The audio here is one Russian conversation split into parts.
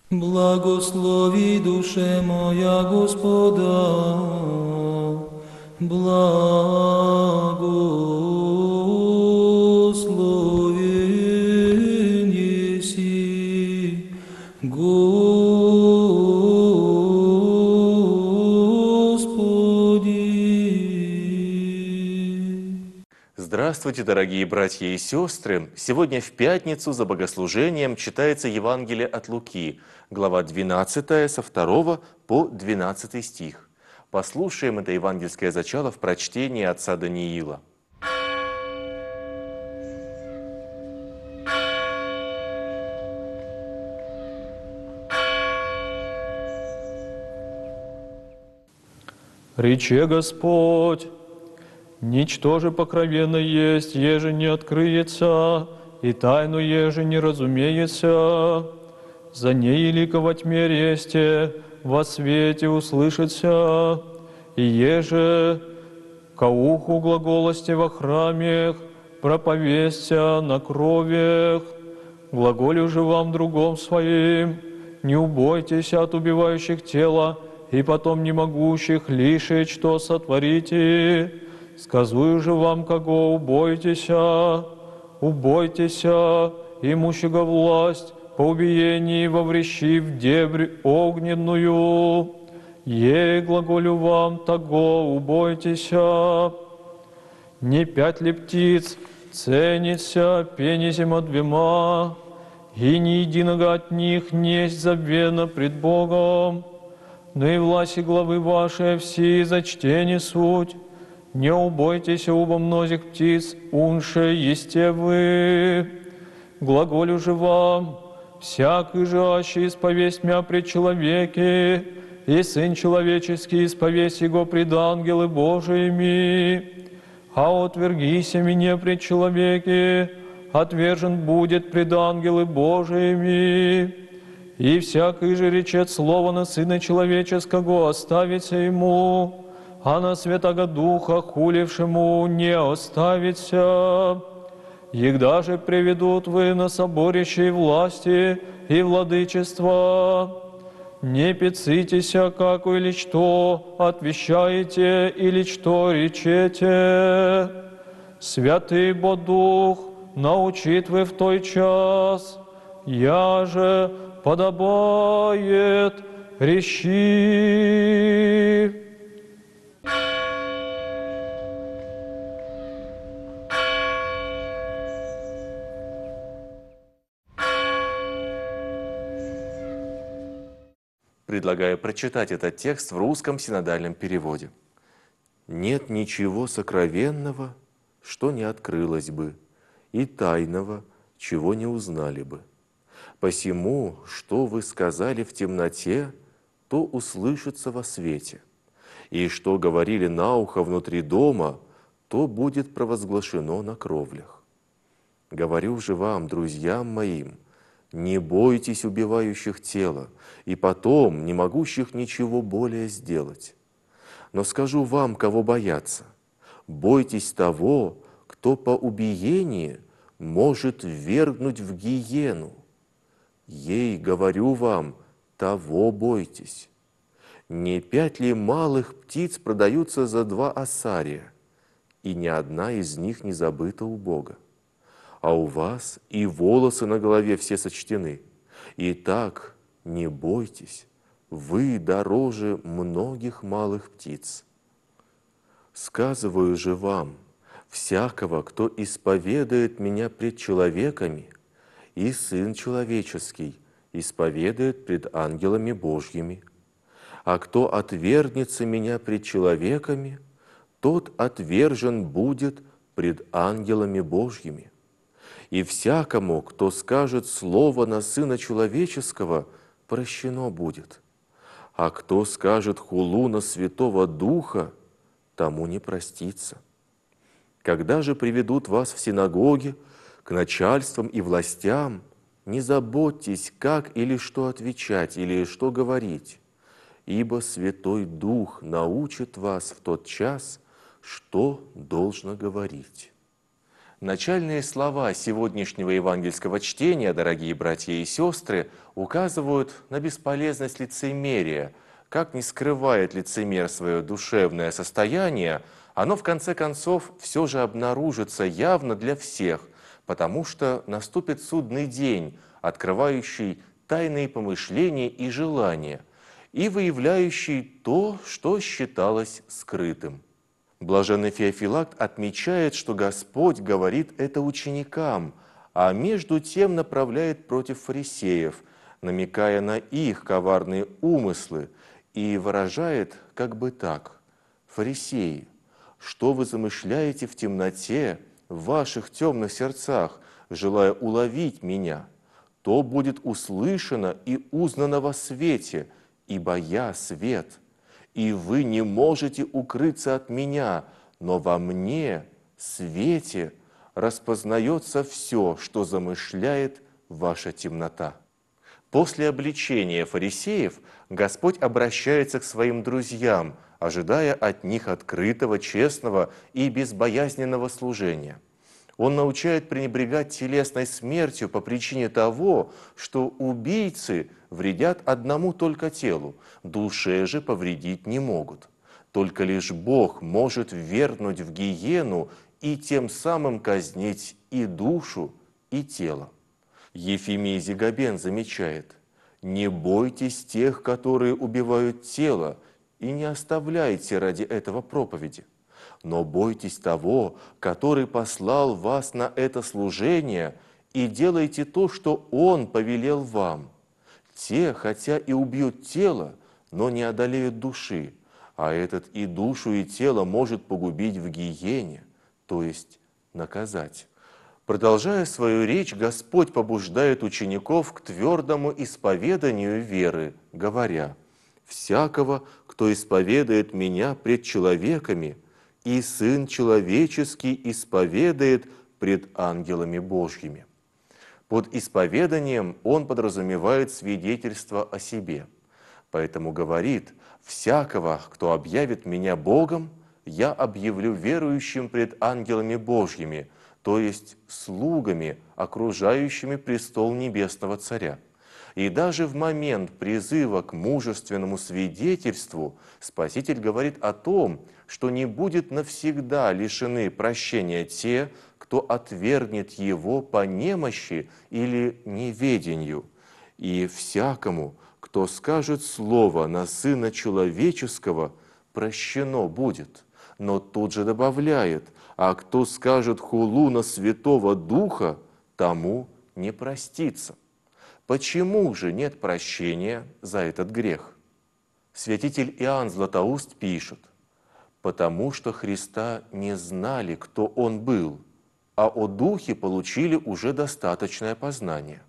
Благослови душе моя Господа, благословен еси, Господи. Здравствуйте, дорогие братья и сестры! Сегодня в пятницу за богослужением читается Евангелие от Луки, глава 12, со 2 по 12 стих. Послушаем это евангельское зачало в прочтении отца Даниила. Рече Господь: «Ничто же покровенно есть, еже не открыется, и тайну еже не разумеется. За ней ликовать мересте, во свете услышится, и еже ко уху глаголости во храмех, проповестя на кровях. Глаголю же вам другом своим, не убойтесь от убивающих тела, и потом не могущих лишить, что сотворите. Сказую же вам, кого убойтеся, имущего власть по убиении воврещи в дебрь огненную. Ей глаголю вам, того убойтеся. Не 5 ли птиц ценится пенезема 2, и ни единого от них несть забвенно пред Богом. Но и власти главы вашей все за чтение суть. Не убойтесь оба мнозих птиц, унше есте вы. Глаголю же вам, всякий жащий исповесть мя пред человеке, и Сын Человеческий исповесть Его пред ангелы Божиими. А отвергися меня пред человеке, отвержен будет пред ангелы Божиими. И всякий же речет слово на Сына Человеческого оставится ему, а на Святого Духа, хулившему, не оставится. Егда же приведут вы на соборище власти и владычества, не пецитеся, как или что отвещаете, или что речете. Святый Бо Дух научит вы в той час, я же подобает речи. Предлагаю прочитать этот текст в русском синодальном переводе. «Нет ничего сокровенного, что не открылось бы, и тайного, чего не узнали бы. Посему, что вы сказали в темноте, то услышится во свете, и что говорили на ухо внутри дома, то будет провозглашено на кровлях. Говорю же вам, друзьям моим, не бойтесь убивающих тело, и потом не могущих ничего более сделать. Но скажу вам, кого бояться, бойтесь того, кто по убиении может ввергнуть в гиену. Ей, говорю вам, того бойтесь. Не 5 ли малых птиц продаются за 2 ассария, и ни одна из них не забыта у Бога? А у вас и волосы на голове все сочтены. Итак, не бойтесь, вы дороже многих малых птиц. Сказываю же вам, всякого, кто исповедает меня пред человеками, и Сын Человеческий исповедает пред ангелами Божьими. А кто отвергнется меня пред человеками, тот отвержен будет пред ангелами Божьими. И всякому, кто скажет слово на Сына Человеческого, прощено будет. А кто скажет хулу на Святого Духа, тому не простится. Когда же приведут вас в синагоги, к начальствам и властям, не заботьтесь, как или что отвечать, или что говорить, ибо Святой Дух научит вас в тот час, что должно говорить. Начальные слова сегодняшнего евангельского чтения, дорогие братья и сестры, указывают на бесполезность лицемерия. Как не скрывает лицемер свое душевное состояние, оно в конце концов все же обнаружится явно для всех, потому что наступит судный день, открывающий тайные помышления и желания, и выявляющий то, что считалось скрытым. Блаженный Феофилакт отмечает, что Господь говорит это ученикам, а между тем направляет против фарисеев, намекая на их коварные умыслы, и выражает как бы так: «Фарисеи, что вы замышляете в темноте, в ваших темных сердцах, желая уловить меня? То будет услышано и узнано во свете, ибо я свет». И вы не можете укрыться от меня, но во мне, свете, распознается все, что замышляет ваша темнота. После обличения фарисеев Господь обращается к своим друзьям, ожидая от них открытого, честного и безбоязненного служения. Он научает пренебрегать телесной смертью по причине того, что убийцы вредят одному только телу, душе же повредить не могут. Только лишь Бог может ввергнуть в гиену и тем самым казнить и душу, и тело. Ефимий Зигабен замечает: «Не бойтесь тех, которые убивают тело, и не оставляйте ради этого проповеди. Но бойтесь того, который послал вас на это служение, и делайте то, что Он повелел вам. Те, хотя и убьют тело, но не одолеют души, а этот и душу, и тело может погубить в гиене, то есть наказать». Продолжая свою речь, Господь побуждает учеников к твердому исповеданию веры, говоря: «Всякого, кто исповедает Меня пред человеками, и Сын Человеческий исповедает пред ангелами Божьими». Под исповеданием Он подразумевает свидетельство о себе. Поэтому говорит: «Всякого, кто объявит Меня Богом, Я объявлю верующим пред ангелами Божьими», то есть слугами, окружающими престол Небесного Царя. И даже в момент призыва к мужественному свидетельству Спаситель говорит о том, что не будет навсегда лишены прощения те, кто отвергнет Его по немощи или неведению. И всякому, кто скажет слово на Сына Человеческого, прощено будет. Но тут же добавляет: а кто скажет хулу на Святого Духа, тому не простится. Почему же нет прощения за этот грех? Святитель Иоанн Златоуст пишет: «Потому что Христа не знали, кто Он был, а о Духе получили уже достаточное познание.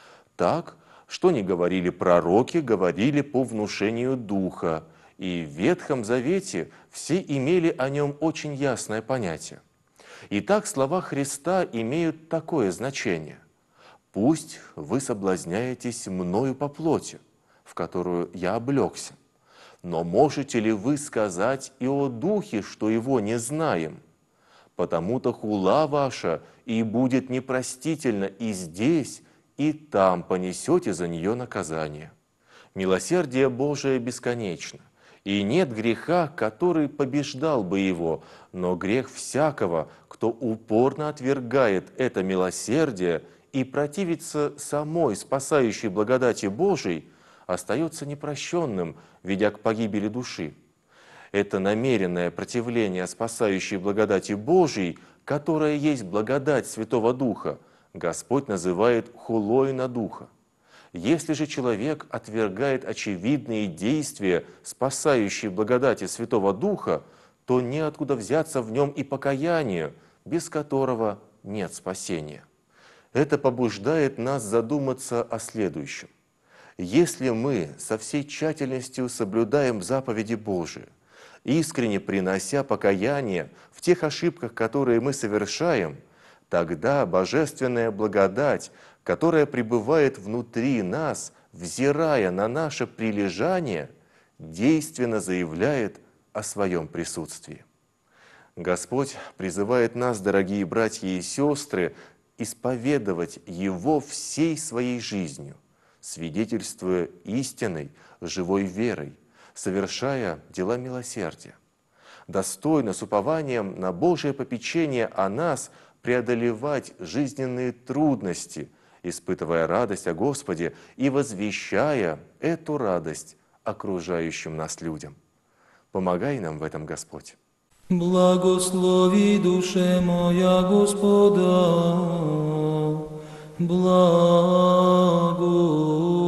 Так, что не говорили пророки, говорили по внушению Духа, и в Ветхом Завете все имели о Нем очень ясное понятие. Итак, слова Христа имеют такое значение: «Пусть вы соблазняетесь мною по плоти, в которую я облегся. Но можете ли вы сказать и о Духе, что его не знаем? Потому-то хула ваша и будет непростительна и здесь, и там понесете за нее наказание». Милосердие Божие бесконечно, и нет греха, который побеждал бы его, но грех всякого, кто упорно отвергает это милосердие и противится самой спасающей благодати Божией, остается непрощенным, ведя к погибели души. Это намеренное противление спасающей благодати Божией, которая есть благодать Святого Духа, Господь называет хулой на Духа. Если же человек отвергает очевидные действия спасающей благодати Святого Духа, то неоткуда взяться в нем и покаянию, без которого нет спасения. Это побуждает нас задуматься о следующем. Если мы со всей тщательностью соблюдаем заповеди Божии, искренне принося покаяние в тех ошибках, которые мы совершаем, тогда божественная благодать, которая пребывает внутри нас, взирая на наше прилежание, действенно заявляет о своем присутствии. Господь призывает нас, дорогие братья и сестры, исповедовать Его всей своей жизнью, свидетельствуя истинной, живой верой, совершая дела милосердия. Достойно, с упованием на Божие попечение о нас, преодолевать жизненные трудности, испытывая радость о Господе и возвещая эту радость окружающим нас людям. Помогай нам в этом, Господь. Благослови душе моя Господа, благо.